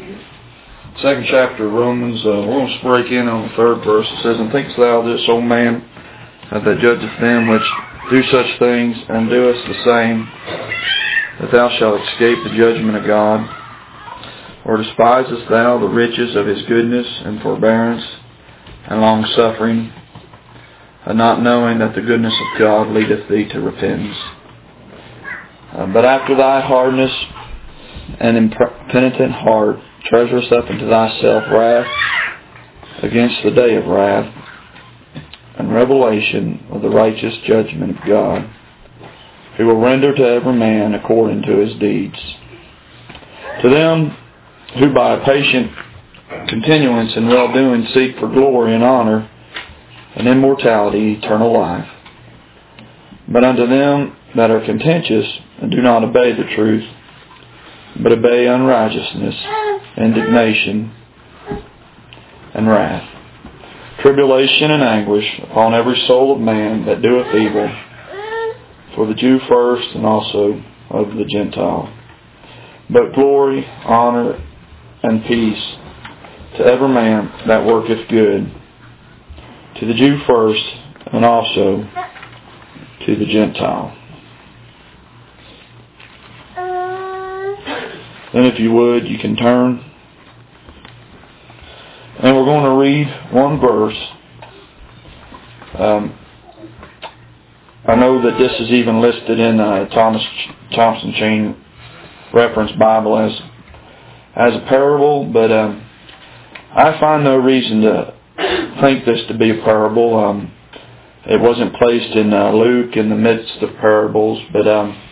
Second chapter of Romans, we're going to break in on the third verse. It says, "And thinkest thou this, O man, that judgest them which do such things, and doest the same, that thou shalt escape the judgment of God? Or despisest thou the riches of his goodness and forbearance and long-suffering, and not knowing that the goodness of God leadeth thee to repentance? But after thy hardness and impenitent heart treasurest up unto thyself wrath against the day of wrath and revelation of the righteous judgment of God, who will render to every man according to his deeds. To them who by patient continuance in well-doing seek for glory and honor and immortality, eternal life. But unto them that are contentious and do not obey the truth, but obey unrighteousness, indignation, and wrath, tribulation and anguish upon every soul of man that doeth evil, for the Jew first, and also of the Gentile. But glory, honor, and peace to every man that worketh good, to the Jew first, and also to the Gentile." Then if you would, you can turn. And we're going to read one verse. I know that this is even listed in Thomas Thompson Chain Reference Bible as a parable, but I find no reason to think this to be a parable. It wasn't placed in Luke in the midst of parables, but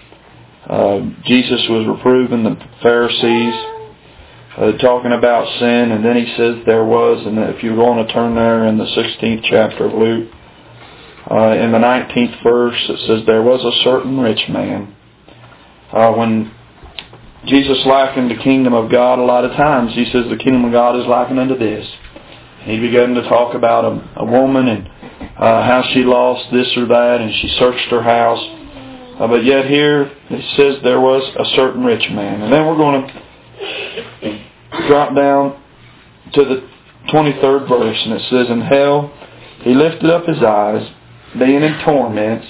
Jesus was reproving the Pharisees, talking about sin, and then he says there was, and if you want to turn there in the 16th chapter of Luke, in the 19th verse, it says there was a certain rich man. When Jesus likened the kingdom of God, a lot of times he says the kingdom of God is likened unto this. He began to talk about a woman and how she lost this or that, and she searched her house. But yet here it says there was a certain rich man. And then we're going to drop down to the 23rd verse, and it says, "In hell he lifted up his eyes, being in torments,"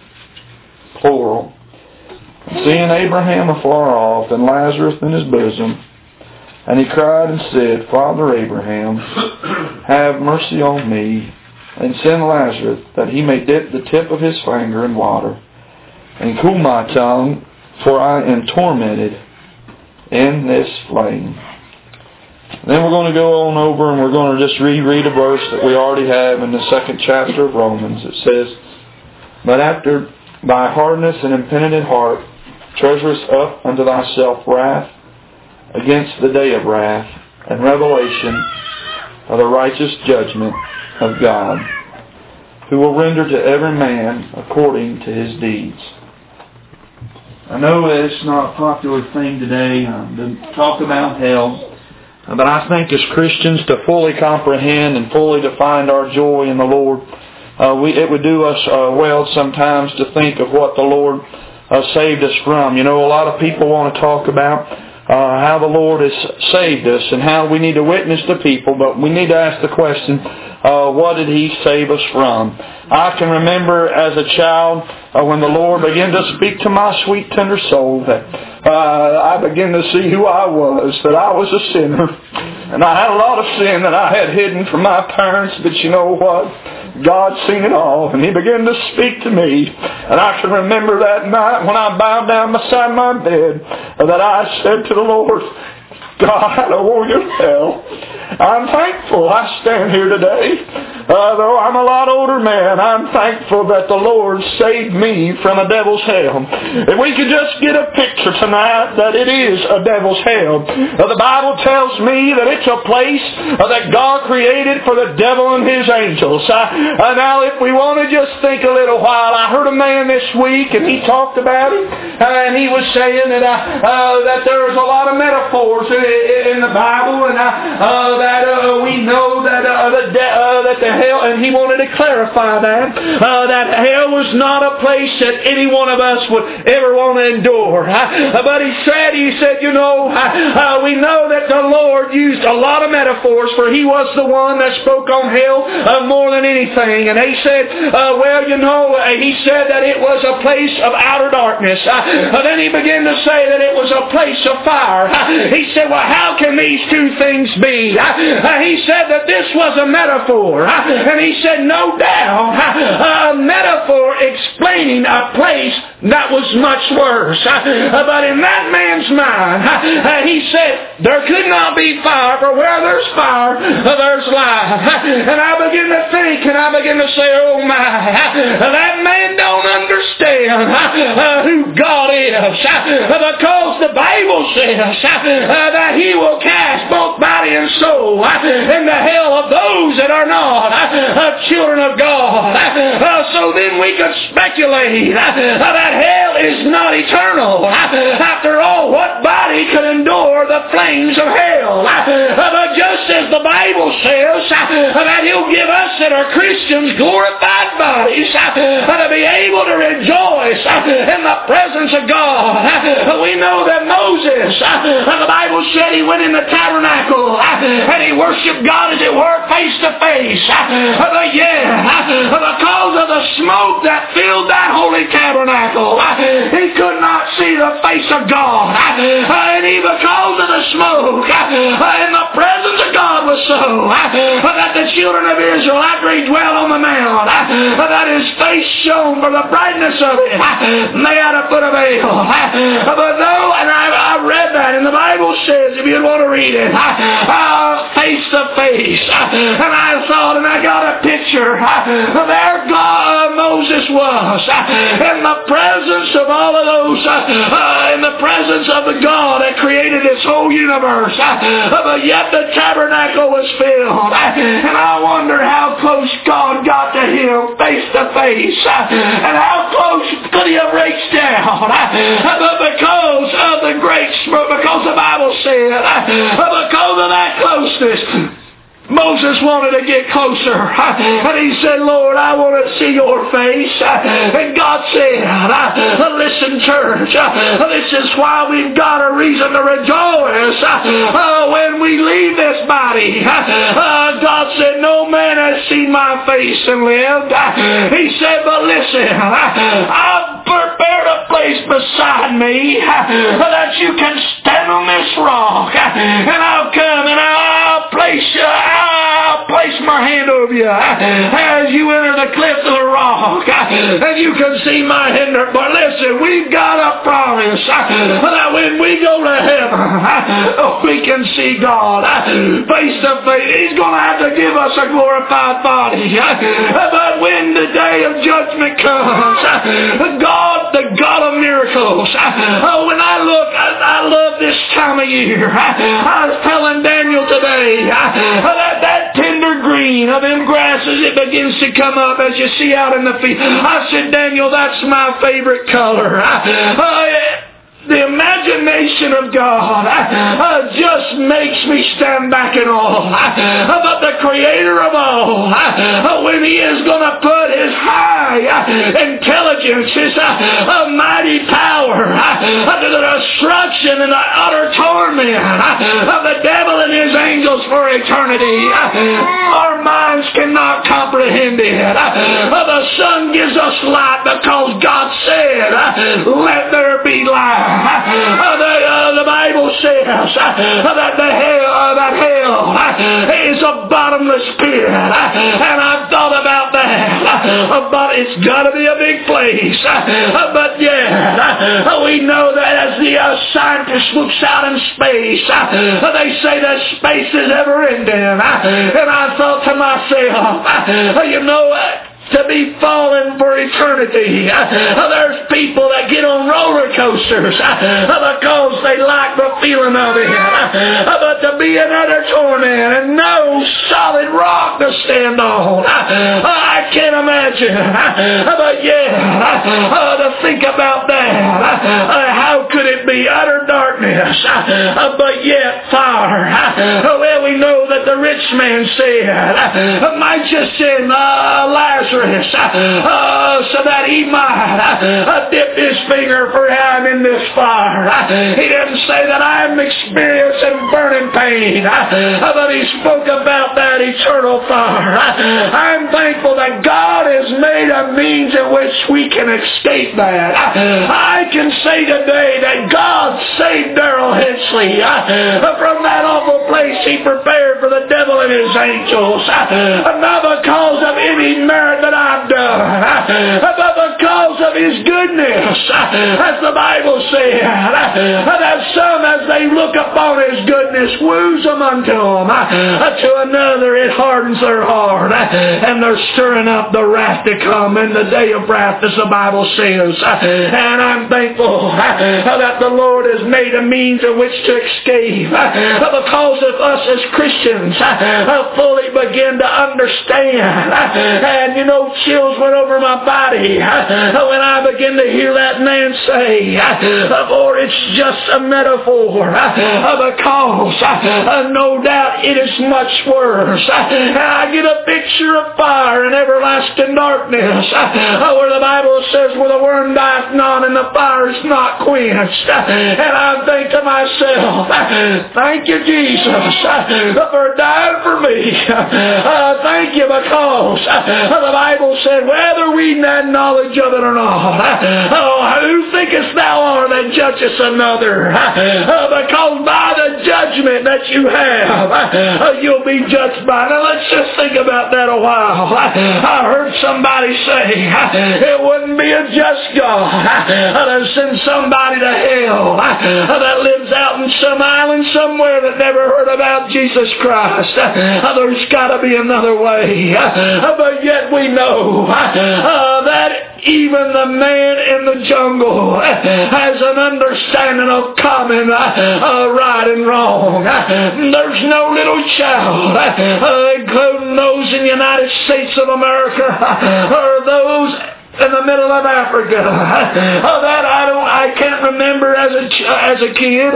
plural, "seeing Abraham afar off, and Lazarus in his bosom. And he cried and said, Father Abraham, have mercy on me, and send Lazarus, that he may dip the tip of his finger in water, and cool my tongue, for I am tormented in this flame." Then we're going to go on over and we're going to just reread a verse that we already have in the second chapter of Romans. It says, "But after thy hardness and impenitent heart treasurest up unto thyself wrath against the day of wrath and revelation of the righteous judgment of God, who will render to every man according to his deeds." I know that it's not a popular thing today to talk about hell, but I think as Christians to fully comprehend and fully to find our joy in the Lord, it would do us well sometimes to think of what the Lord saved us from. You know, a lot of people want to talk about how the Lord has saved us and how we need to witness to people, but we need to ask the question, what did He save us from? I can remember as a child when the Lord began to speak to my sweet tender soul that I began to see who I was, that I was a sinner, and I had a lot of sin that I had hidden from my parents, but you know what? God seen it all, and He began to speak to me. And I can remember that night when I bowed down beside my bed that I said to the Lord, God, oh, your hell. I'm thankful I stand here today. Though I'm a lot older man, I'm thankful that the Lord saved me from a devil's hell. If we could just get a picture tonight that it is a devil's hell. The Bible tells me that it's a place that God created for the devil and his angels. Now, if we want to just think a little while, I heard a man this week and he talked about it, and he was saying that there's a lot of metaphors in the Bible, and that we know that the hell, and he wanted to clarify that hell was not a place that any one of us would ever want to endure. But he said, you know, we know that the Lord used a lot of metaphors, for He was the one that spoke on hell more than anything. And He said, He said that it was a place of outer darkness. Then He began to say that it was a place of fire. He said, well, how can these two things be? He said that this was a metaphor. And He said, no doubt, a metaphor explaining a place that was much worse. But in that man's mind, he said, there could not be fire, for where there's fire, there's life. And I begin to think, and I begin to say, oh my, that man don't understand who God is. Because the Bible says that He will cast both body and soul in the hell of those that are not children of God. So then we could speculate that hell is not eternal. After all, what body could endure the flames of hell? But just as the Bible says that He'll give us that are Christians glorified bodies to be able to rejoice in the presence of God. We know that Moses, the Bible said he went in the tabernacle and he worshiped God as it were face to face. Because of the smoke that filled that holy tabernacle, he could not see the face of God. And because of the smoke, and the presence of God was so that the children of Israel, after he dwelt on the mount, that his face shone for the brightness of it, they had to put a veil. But though, and I read that, and the Bible says, if you'd want to read it, face to face. And I thought, and I got a picture, there Moses was, in the presence of all of those, in the presence of the God that created this whole universe. But yet the tabernacle was filled. And I wonder how close God got to him face to face. And how close could He have reached down? But because of the great smoke, because the Bible said, because of that closeness, Moses wanted to get closer. And he said, Lord, I want to see your face. And God said, listen, church, this is why we've got a reason to rejoice when we leave this body. God said, no man has seen my face and lived. He said, but listen, I've prepared a place beside me that you can stand on this rock. And I'll come and I'll place my hand over you as you enter the cliff of the rock, and you can see my hand. But listen, we've got a promise that when we go to heaven, we can see God face to face. He's going to have to give us a glorified body. But when the day of judgment comes, God, the God of miracles, when I look, I love this time of year. I was telling Daniel today, that tender green of them grasses, it begins to come up as you see out in the field. I said, Daniel, that's my favorite color. The imagination of God just makes me stand back in awe. But the Creator of all, when He is going to put His high intelligence, His mighty power to the destruction and the utter torment of the devil and his angels for eternity, our minds cannot comprehend it. The sun gives us light because God said, let there be light. The Bible says that hell is a bottomless pit, and I've thought about that. But it's got to be a big place. But yeah, we know that as the scientist looks out in space, they say that space is ever ending. And I thought to myself, to be fallen for eternity. There's people that get on roller coasters because they like the feeling of it. But to be in utter torment and no solid rock to stand on, I can't imagine. But yeah, to think about that, how could it be utter darkness, but yet fire? Well, we know that the rich man said, might just send Lazarus so that he might dip his finger for him in this fire. He didn't say that I am experiencing burning pain, but he spoke about that eternal fire. I'm thankful that God has made a means in which we can escape that. I can say today that God saved Daryl Hensley from that awful place he prepared for the devil and his angels, not because of any merit that I've done, but because of his goodness, as the Bible said, that some, as they look upon his goodness, woos them unto him. To another it hardens their heart, and they're stirring up the wrath to come in the day of wrath, as the Bible says. And I'm thankful that the Lord has made a means in which to escape, because of us as Christians fully begin to understand. And chills went over my body when I began to hear that man say, or it's just a metaphor, because no doubt it is much worse. I get a picture of fire and everlasting darkness, where the Bible says, where the worm dieth not and the fire is not quenched. And I think to myself, thank you, Jesus, for dying for me. Thank you, because the Bible said, whether we had knowledge of it or not, who thinkest thou art that judgest another? Because by the judgment that you have, you'll be judged by. Now let's just think about that a while. I heard somebody say, it wouldn't be a just God to send somebody to hell that lives out in some island somewhere that never heard about Jesus Christ. There's got to be another way. But yet we know that even the man in the jungle has an understanding of common right and wrong. There's no little child, including those in the United States of America, or those in the middle of Africa, that I can't remember as a kid.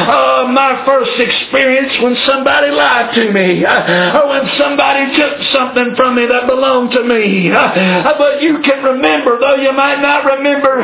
My first experience when somebody lied to me, or when somebody took something from me that belonged to me. But you can remember, though you might not remember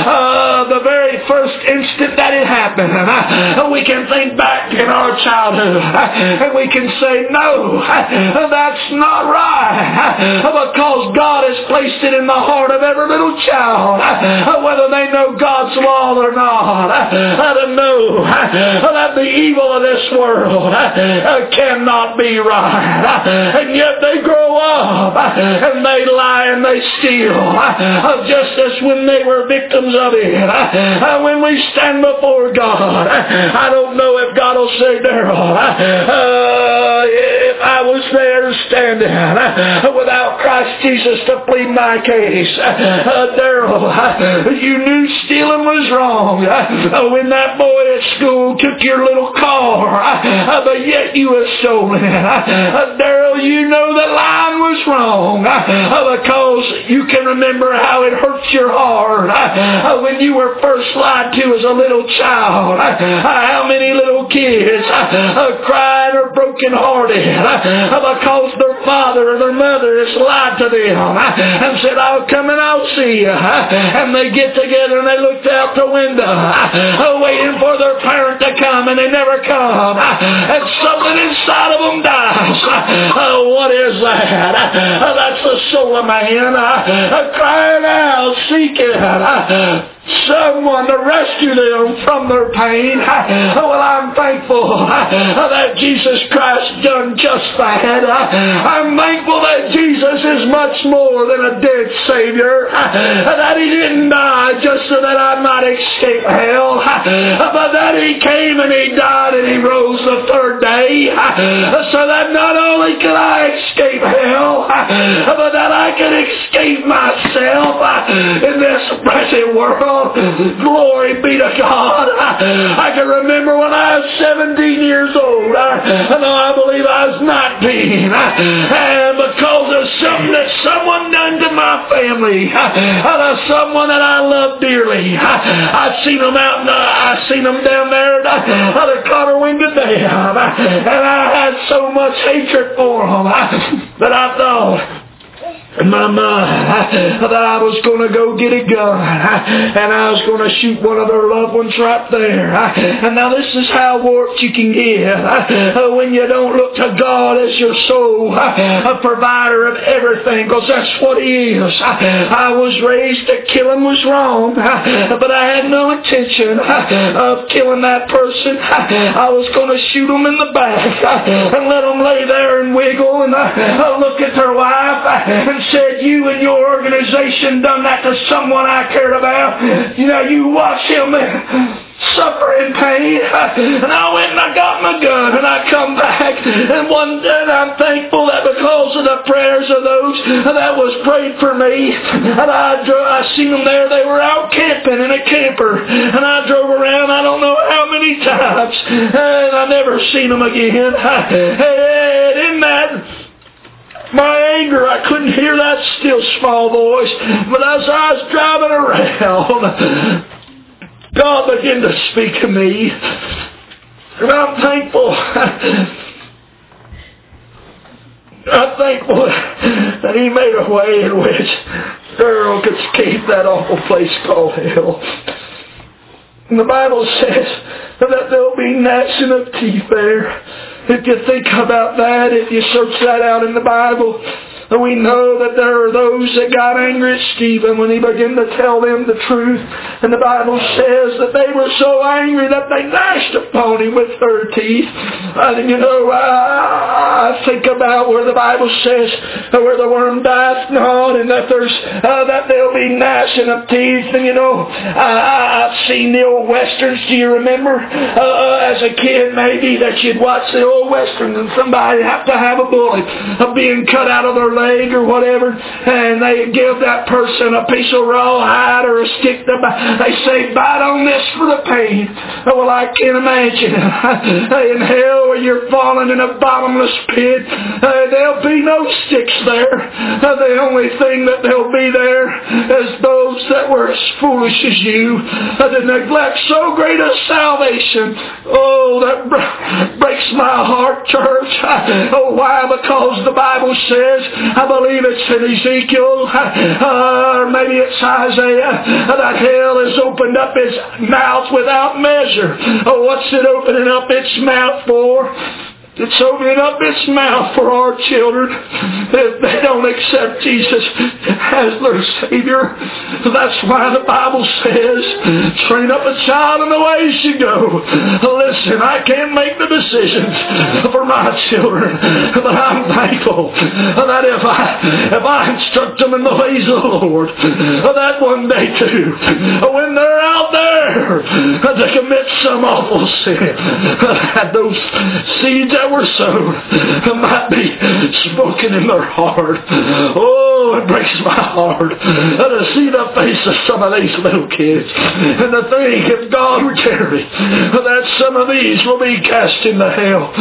the very first instant that it happened. We can think back in our childhood, and we can say, no, that's not right, because God has placed it in the heart of every little child, whether they know God's law or not, to know that the evil of this world cannot be right. And yet they grow up and they lie and they steal, just as when they were victims of it. When we stand before God, I don't know if God will say, Daryl, if I was there standing without Christ Jesus to plead my case, Daryl, you knew stealing was wrong when that boy at school took your little car, but yet you were stolen. Daryl, you know that lying was wrong, because you can remember how it hurts your heart when you were first lied to as a little child. How many little kids cried or broken hearted because their father or their mother has lied to them and said, I'll come and I'll see you. And they get together and they looked out the window waiting for their parent to come, and they never come, and something inside of them dies. What is that? That's the soul of man crying out, seeking someone to rescue them from their pain. Well, I'm thankful that Jesus Christ done just that. I'm thankful that Jesus is much more than a dead Savior, that He didn't die just so that I might escape hell, but that He came and He died and He rose the third day, so that not only could I escape hell, but that I could escape myself in this present world. Glory be to God. I can remember when I was 17 years old. I believe I was 19. And because of something that someone done to my family. Someone that I love dearly. I've seen them out, I seen them down there at the Conowinga Dam, and I had so much hatred for them that I thought in my mind that I was going to go get a gun and I was going to shoot one of their loved ones right there. And now this is how warped you can get when you don't look to God as your soul, a provider of everything, because that's what He is. I was raised that killing was wrong, but I had no intention of killing that person. I was going to shoot them in the back and let them lay there and wiggle and look at their wife and said, you and your organization done that to someone I cared about. You watch him suffer in pain. And I went and I got my gun and I come back. And one day I'm thankful that because of the prayers of those that was prayed for me, and I seen them there. They were out camping in a camper. And I drove around I don't know how many times. And I never seen them again. And in that my anger, I couldn't hear that still small voice. But as I was driving around, God began to speak to me. And I'm thankful. I'm thankful that He made a way in which Earl could escape that awful place called hell. And the Bible says that there'll be gnashing of teeth there. If you think about that, if you search that out in the Bible, we know that there are those that got angry at Stephen when he began to tell them the truth. And the Bible says that they were so angry that they gnashed upon him with their teeth. I think about where the Bible says where the worm dieth not, and that there's that there'll be gnashing of teeth. And I've seen the old westerns. Do you remember as a kid maybe that you'd watch the old westerns and somebody have to have a bullet being cut out of their leg or whatever, and they give that person a piece of raw hide or a stick to bite. They say, bite on this for the pain. Well, I can't imagine in hell where you're falling in a bottomless pit. There'll be no sticks there. The only thing that there'll be there is those that were as foolish as you to neglect so great a salvation. Oh, that breaks my heart, church. Oh, why? Because the Bible says, I believe it's in Ezekiel, or maybe it's Isaiah, that hell has opened up its mouth without measure. Oh, what's it opening up its mouth for? It's opening up its mouth for our children if they don't accept Jesus as their Savior. That's why the Bible says, train up a child in the way he should go. Listen, I can't make the decisions for my children, but I'm thankful that if I instruct them in the ways of the Lord, that one day too, when they're out there to commit some awful sin, that those seeds that were sown might be spoken in their heart. Oh, it breaks my heart to see the face of some of these little kids and to think if God would carry that some of these will be cast into hell.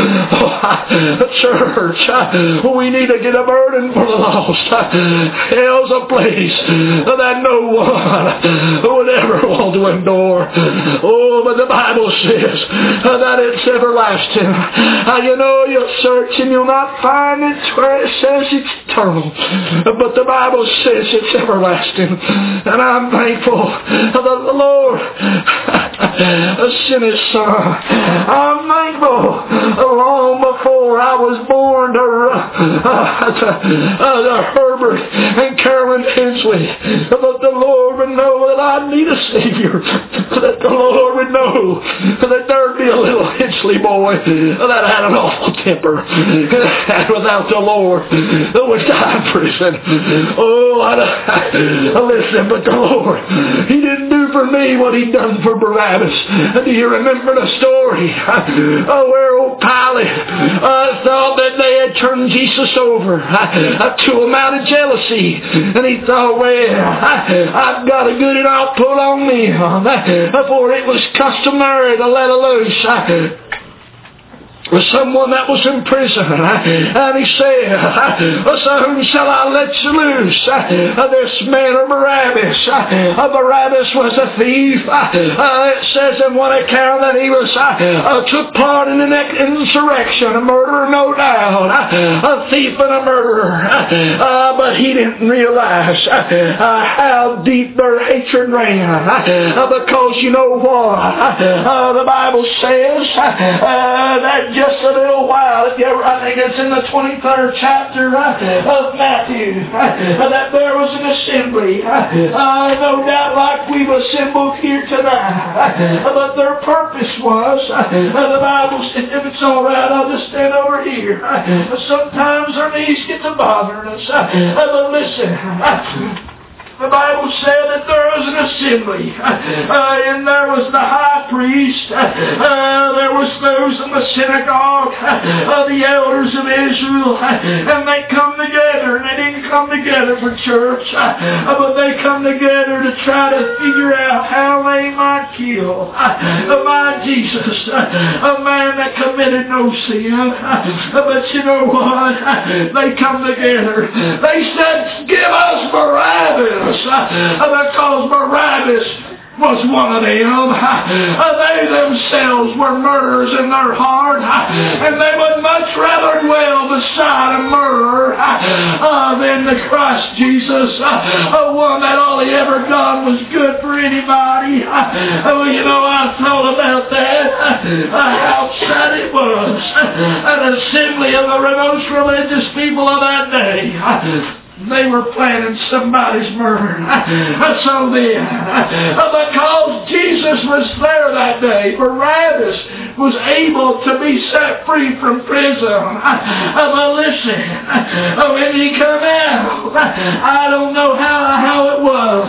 Church, we need to get a burden for the lost. Hell's a place that no one would ever want to endure. Oh, but the Bible says that it's everlasting. You'll search and you'll not find it where it says it's eternal. But the Bible says it's everlasting. And I'm thankful that the Lord sent His Son. I'm thankful long before I was born to Herbert and Carolyn Hensley, that the Lord would know that I need a Savior. That the Lord would know that there'd be a little Hensley boy that had an awful temper, and without the Lord would die in prison. Oh, listen, but the Lord, He didn't do for me what He done for Barabbas. Do you remember the story where old Pilate thought that they had turned Jesus over to a mount of jealousy, and he thought, well, I've got a good enough pull on me, for it was customary to let loose with someone that was in prison, and he said, so whom shall I let you loose? This man of Barabbas. Barabbas was a thief. It says in one account that he was took part in an insurrection, a murderer, no doubt, a thief and a murderer. But he didn't realize how deep their hatred ran, because you know what? The Bible says that just a little while, I think it's in the 23rd chapter of Matthew, that there was an assembly, no doubt like we've assembled here tonight, but their purpose was, the Bible said, if it's all right, I'll just stand over here. Sometimes our knees get to bothering us, but listen, the Bible said that there was an assembly, and there was the high priest, there was those in the synagogue, the elders of Israel, and they come together, and they didn't come together for church, but they come together to try to figure out how they might kill my Jesus, a man that committed no sin. But you know what? They come together. They said, give us Barabbas. Because Barabbas was one of them. They themselves were murderers in their heart, and they would much rather dwell beside a murderer than the Christ Jesus, one that all he ever done was good for anybody. Well, you know, I thought about that, how sad it was. An assembly of the most religious people of that day. They were planning somebody's murder. So then, because Jesus was there that day, Barabbas was able to be set free from prison. But listen, when he come out, I don't know how it was.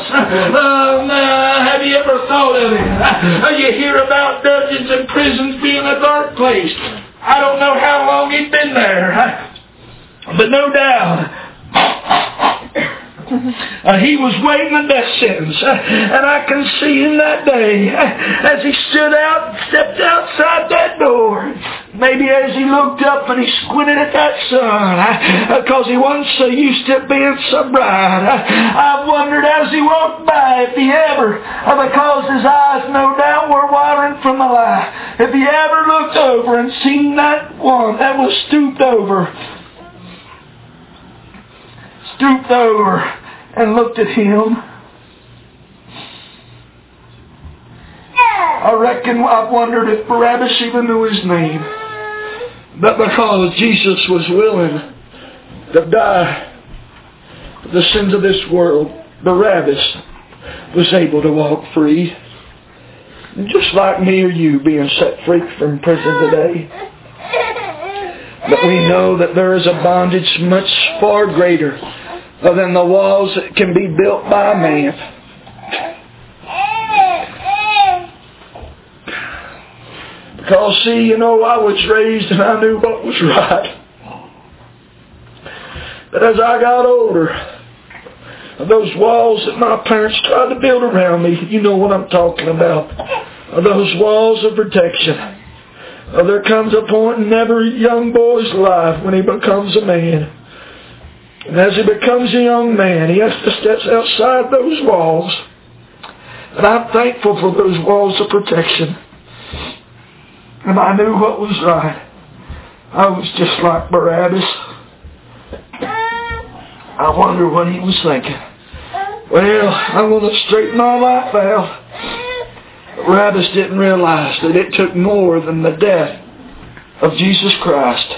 Have you ever thought of it? You hear about dungeons and prisons being a dark place. I don't know how long he'd been there, but no doubt he was waiting a death sentence, and I can see him that day as he stepped outside that door. Maybe as he looked up and he squinted at that sun, because he wasn't so used to it being so bright. I've wondered as he walked by if he ever, because his eyes no doubt were watering from the light, if he ever looked over and seen that one that was stooped over and looked at him. I reckon I've wondered if Barabbas even knew his name. But because Jesus was willing to die for the sins of this world, Barabbas was able to walk free. Just like me or you being set free from prison today. But we know that there is a bondage much far greater than the walls that can be built by man. Because see, you know, I was raised and I knew what was right. But as I got older, those walls that my parents tried to build around me, you know what I'm talking about. Those walls of protection. There comes a point in every young boy's life when he becomes a man. And as he becomes a young man, he has to step outside those walls. And I'm thankful for those walls of protection. And I knew what was right. I was just like Barabbas. I wonder what he was thinking. Well, I'm going to straighten my life out. Barabbas didn't realize that it took more than the death of Jesus Christ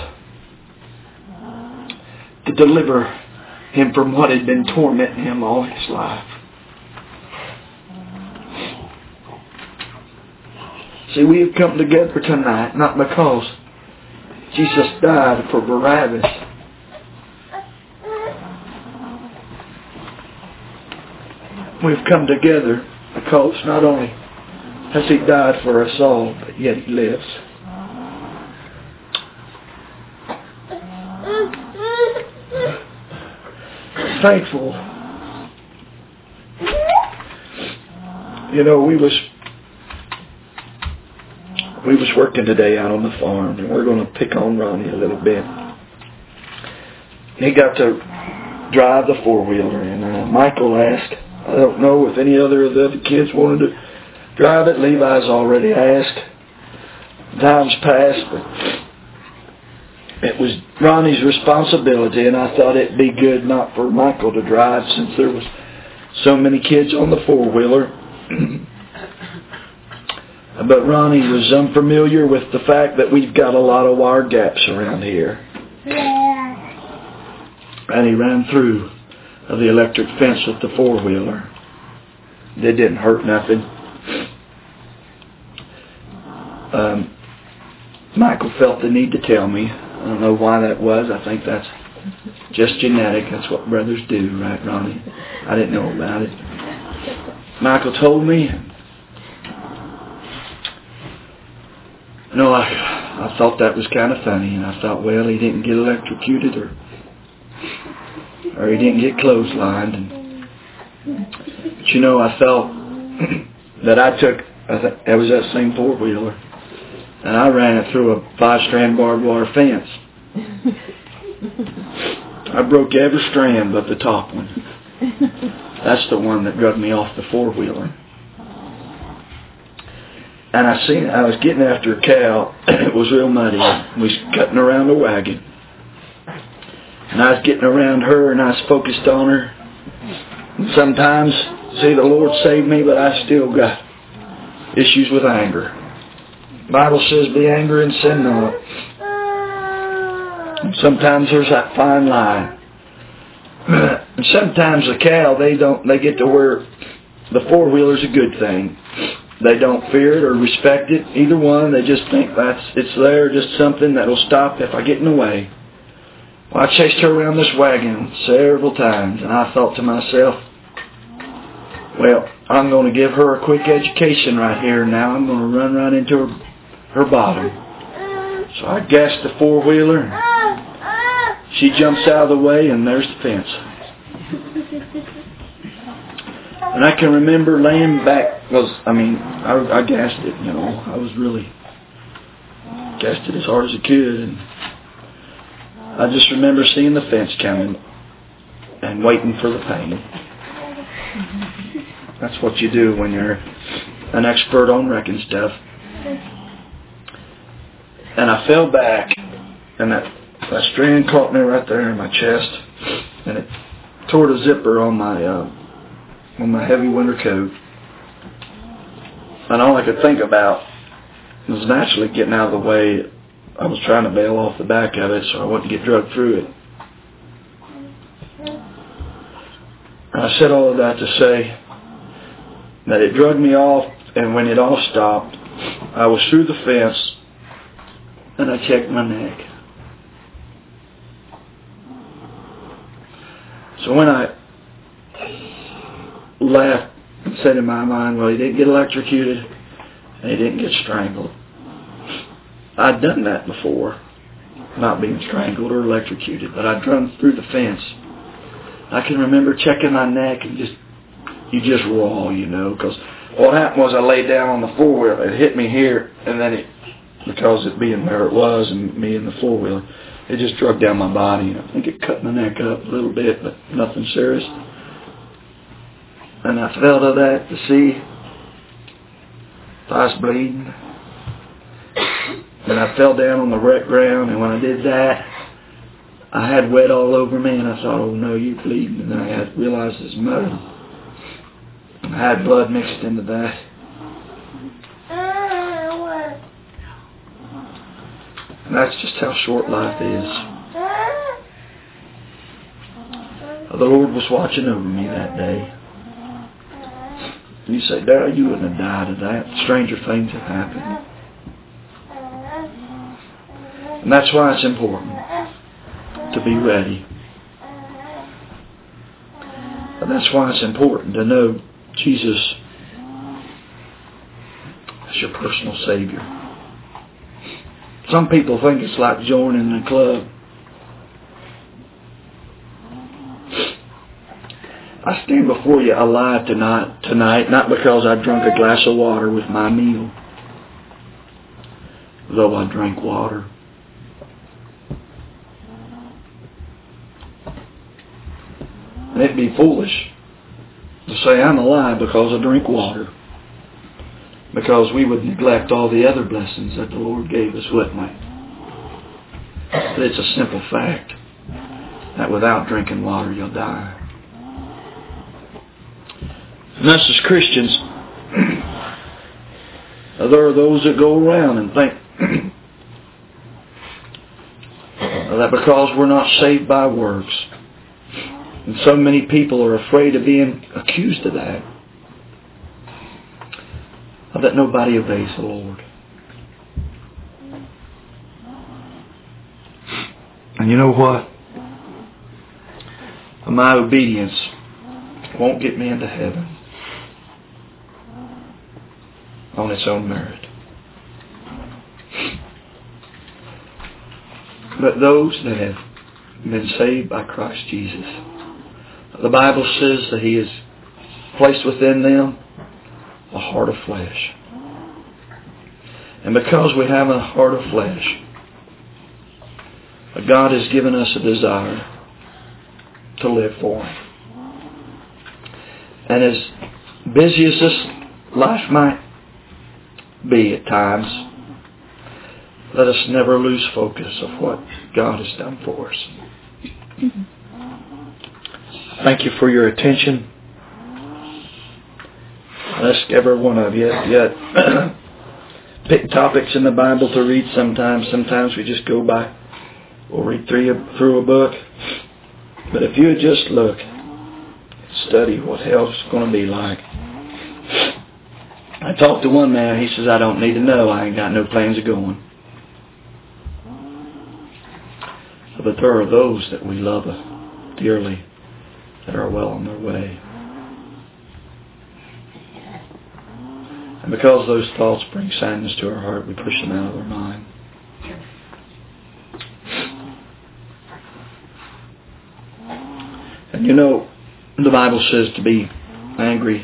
to deliver him from what had been tormenting him all his life. See, we have come together tonight not because Jesus died for Barabbas. We've come together because not only has he died for us all, but yet he lives. Thankful. You know, we we was working today out on the farm, and we're going to pick on Ronnie a little bit. He got to drive the four-wheeler, and Michael asked, I don't know if any other of the other kids wanted to drive it. Levi's already asked. Time's passed, but it was Ronnie's responsibility, and I thought it'd be good not for Michael to drive since there was so many kids on the four-wheeler. But Ronnie was unfamiliar with the fact that we've got a lot of wire gaps around here. And he ran through the electric fence with the four-wheeler. It didn't hurt nothing. Michael felt the need to tell me. I don't know why that was. I think that's just genetic. That's what brothers do, right, Ronnie? I didn't know about it. Michael told me. I thought that was kind of funny, and I thought, well, he didn't get electrocuted or he didn't get clotheslined. But I felt that I think it was that same four-wheeler, and I ran it through a 5-strand barbed wire fence. I broke every strand but the top one. That's the one that drug me off the four-wheeler. And I was getting after a cow. It was real muddy. We was cutting around a wagon. And I was getting around her, and I was focused on her. And sometimes, the Lord saved me, but I still got issues with anger. The Bible says, be angry and sin not. And sometimes there's that fine line. And sometimes the cow, they get to where the four-wheeler's a good thing. They don't fear it or respect it. Either one, they just think it's there, just something that'll stop if I get in the way. Well, I chased her around this wagon several times, and I thought to myself, well, I'm going to give her a quick education right here. Now I'm going to run right into her bottom. So I gassed the four-wheeler. She jumps out of the way, and there's the fence. And I can remember laying back, I gassed it, I was really gassed it as hard as I could. And I just remember seeing the fence coming and waiting for the pain. That's what you do when you're an expert on wrecking stuff. And I fell back, and that strand caught me right there in my chest, and it tore the zipper on my heavy winter coat. And all I could think about was naturally getting out of the way. I was trying to bail off the back of it so I wouldn't get dragged through it. And I said all of that to say that it dragged me off, and when it all stopped, I was through the fence, and I checked my neck. So when I laughed and said in my mind, well, he didn't get electrocuted and he didn't get strangled. I'd done that before, not being strangled or electrocuted, but I'd run through the fence. I can remember checking my neck and you just raw, because what happened was I laid down on the four-wheeler. It hit me here, and then because it being where it was and me in the four-wheeler, it just drug down my body. I think it cut my neck up a little bit, but nothing serious. And I fell to that to see if I was bleeding. And I fell down on the wet ground, and when I did that, I had wet all over me, and I thought, oh no, you're bleeding. And I realized it's mud. I had blood mixed into that. And that's just how short life is. The Lord was watching over me that day. And you say, Darryl, you wouldn't have died of that. Stranger things have happened. And that's why it's important to be ready. And that's why it's important to know Jesus as your personal Savior. Some people think it's like joining a club. I stand before you alive tonight, not because I drank a glass of water with my meal, though I drank water. And it'd be foolish to say I'm alive because I drink water, because we would neglect all the other blessings that the Lord gave us, wouldn't we? But it's a simple fact that without drinking water you'll die. And us as Christians, there are those that go around and think that because we're not saved by works, and so many people are afraid of being accused of that nobody obeys the Lord. And you know what? My obedience won't get me into heaven on its own merit. But those that have been saved by Christ Jesus, the Bible says that He has placed within them a heart of flesh. And because we have a heart of flesh, God has given us a desire to live for Him. And as busy as this life might be at times, let us never lose focus of what God has done for us. Thank you for your attention. I ask every one of you, yet pick topics in the Bible to read sometimes. Sometimes we just go by, we'll read through a book. But if you would just look, study what hell's going to be like. I talked to one man, he says, I don't need to know, I ain't got no plans of going. But there are those that we love dearly that are well on their way. And because those thoughts bring sadness to our heart, we push them out of our mind. And you know, the Bible says to be angry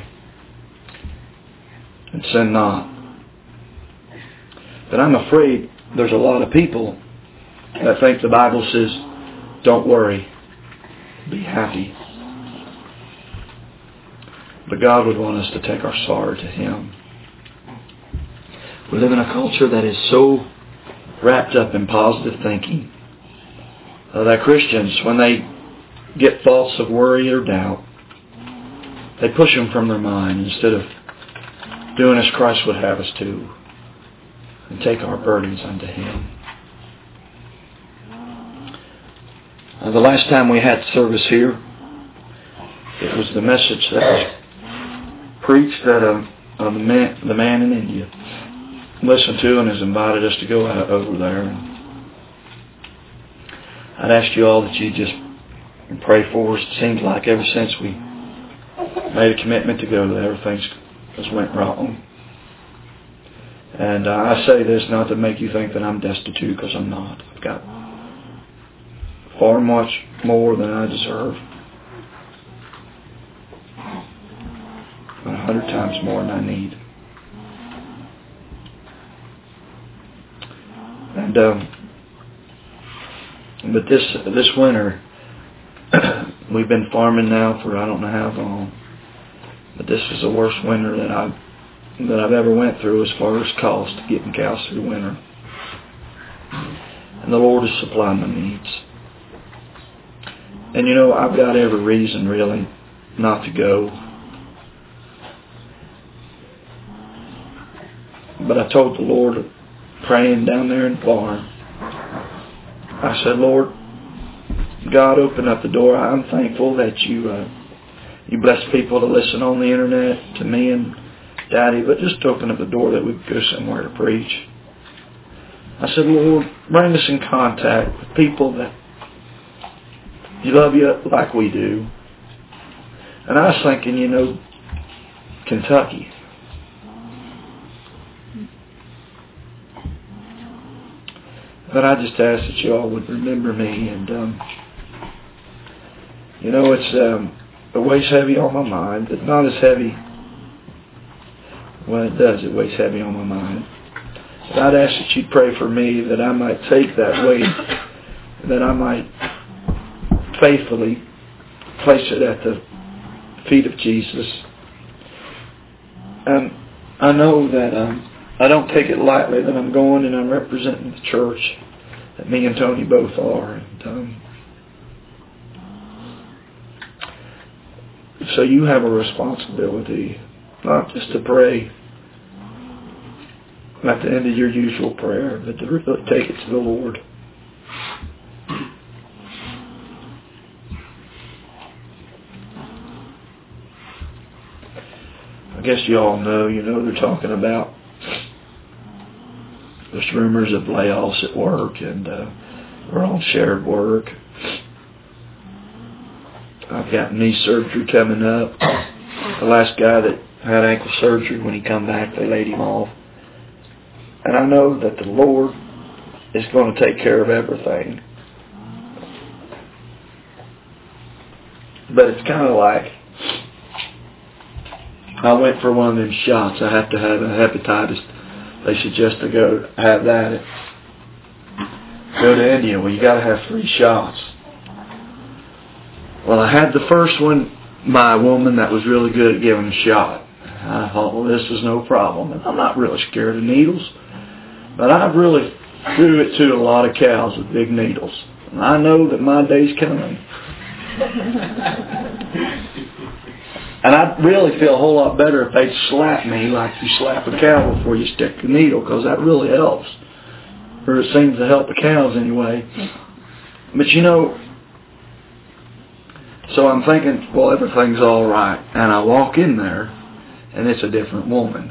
and sin not. But I'm afraid there's a lot of people that think the Bible says, don't worry, be happy. But God would want us to take our sorrow to Him. We live in a culture that is so wrapped up in positive thinking that Christians, when they get thoughts of worry or doubt, they push them from their mind instead of doing as Christ would have us do and take our burdens unto Him. The last time we had service here, it was the message that was preached that the man in India listened to and has invited us to go out over there. And I'd ask you all that you just pray for us. It seems like ever since we made a commitment to go there, things just went wrong. And I say this not to make you think that I'm destitute, because I'm not. I've got far much more than I deserve. 100 times more than I need. And but this winter, we've been farming now for I don't know how long. But this is the worst winter that I've ever went through as far as cost of getting cows through winter. And the Lord has supplied my needs. And you know, I've got every reason really not to go. But I told the Lord, praying down there in the barn, I said, Lord, God, open up the door. I'm thankful that you bless people to listen on the internet to me and Daddy, but just open up the door that we could go somewhere to preach. I said, Lord, bring us in contact with people that you love you like we do. And I was thinking, you know, Kentucky. But I just ask that you all would remember me. And, you know, it weighs heavy on my mind. It's not as heavy. When it does, it weighs heavy on my mind. But I'd ask that you'd pray for me, that I might take that weight, that I might faithfully place it at the feet of Jesus. And I know that I don't take it lightly that I'm going and I'm representing the church, that me and Tony both are. And so you have a responsibility, not just to pray at the end of your usual prayer, but to really take it to the Lord. I guess you all know, they're talking about there's rumors of layoffs at work, and we're on shared work. I've got knee surgery coming up. The last guy that had ankle surgery, when he come back, they laid him off. And I know that the Lord is going to take care of everything. But it's kind of like, I went for one of them shots. I have to have a hepatitis. They suggest to go have that. Go to India. Well, you got to have 3 shots. Well, I had the first one by a woman that was really good at giving a shot. I thought, well, this is no problem. And I'm not really scared of needles. But I've really threw it to a lot of cows with big needles. And I know that my day's coming. And I'd really feel a whole lot better if they'd slap me like you slap a cow before you stick the needle, because that really helps. Or it seems to help the cows anyway. But so I'm thinking, well, everything's all right. And I walk in there, and it's a different woman.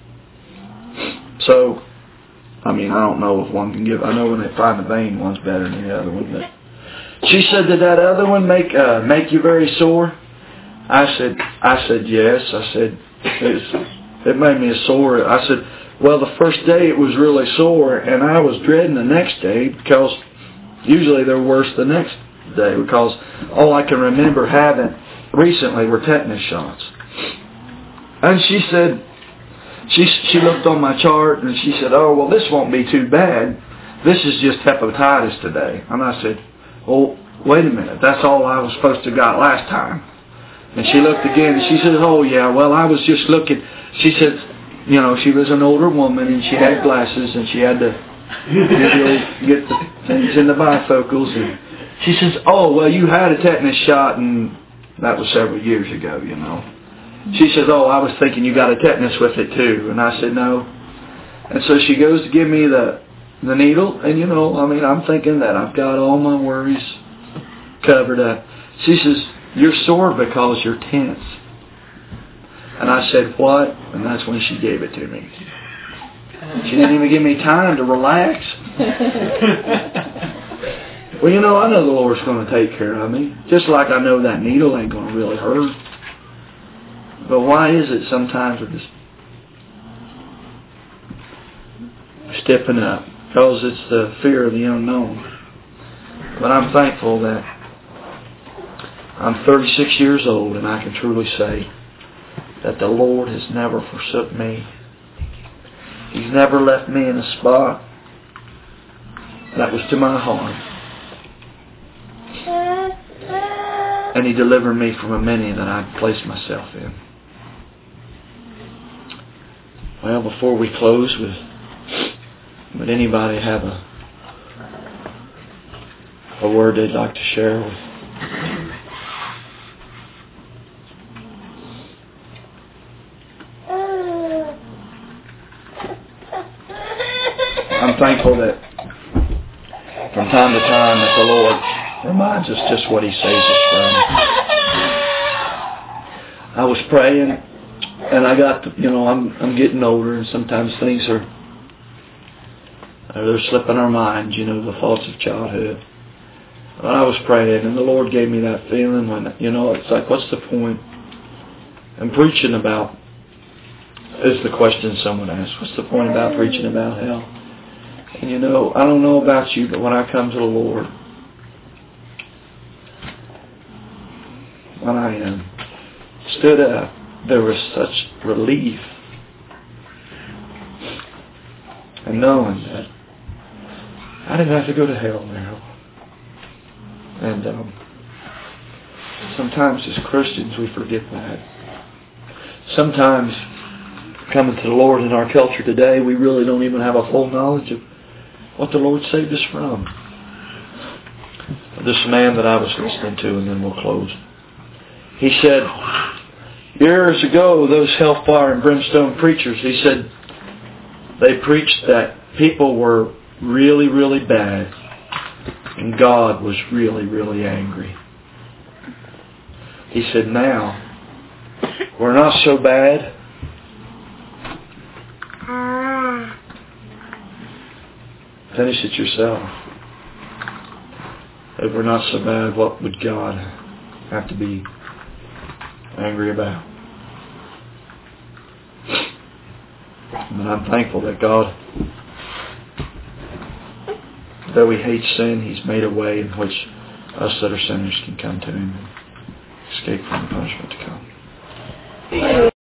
So, I don't know if one can give. I know when they find the vein, one's better than the other one. But she said, did that other one make you very sore? I said yes. I said, it made me sore. I said, well, the first day it was really sore, and I was dreading the next day, because usually they're worse the next day, because all I can remember having recently were tetanus shots. And she said, she looked on my chart, and she said, oh, well, this won't be too bad. This is just hepatitis today. And I said, well, wait a minute. That's all I was supposed to got last time. And she looked again, and she said, oh, yeah, well, I was just looking. She said, she was an older woman, and she had glasses, and she had to get the things in the bifocals. And she says, oh, well, you had a tetanus shot, and that was several years ago, She says, oh, I was thinking you got a tetanus with it too. And I said, no. And so she goes to give me the needle, and I'm thinking that I've got all my worries covered up. She says, you're sore because you're tense. And I said, what? And that's when she gave it to me. She didn't even give me time to relax. Well, I know the Lord's going to take care of me. Just like I know that needle ain't going to really hurt. But why is it sometimes we're just stepping up? Because it's the fear of the unknown. But I'm thankful that I'm 36 years old, and I can truly say that the Lord has never forsook me. He's never left me in a spot that was to my harm. And He delivered me from a many that I'd placed myself in. Well, before we close, would anybody have a word they'd like to share with? I'm thankful that from time to time that the Lord reminds us just what He saves us from. I was praying, and I got I'm getting older, and sometimes things they're slipping our minds, the thoughts of childhood. But I was praying, and the Lord gave me that feeling when, it's like, what's the point? And preaching about, is the question someone asked, what's the point about preaching about hell? And I don't know about you, but when I come to the Lord, when I stood up, there was such relief. and knowing that I didn't have to go to hell now. And sometimes as Christians we forget that. Sometimes coming to the Lord in our culture today, we really don't even have a full knowledge of what the Lord saved us from. This man that I was listening to, and then we'll close. He said, years ago, those hellfire and brimstone preachers, he said, they preached that people were really, really bad, and God was really, really angry. He said, now, we're not so bad. Finish it yourself. If we're not so bad, what would God have to be angry about? And I'm thankful that God, though He hates sin, He's made a way in which us that are sinners can come to Him and escape from the punishment to come.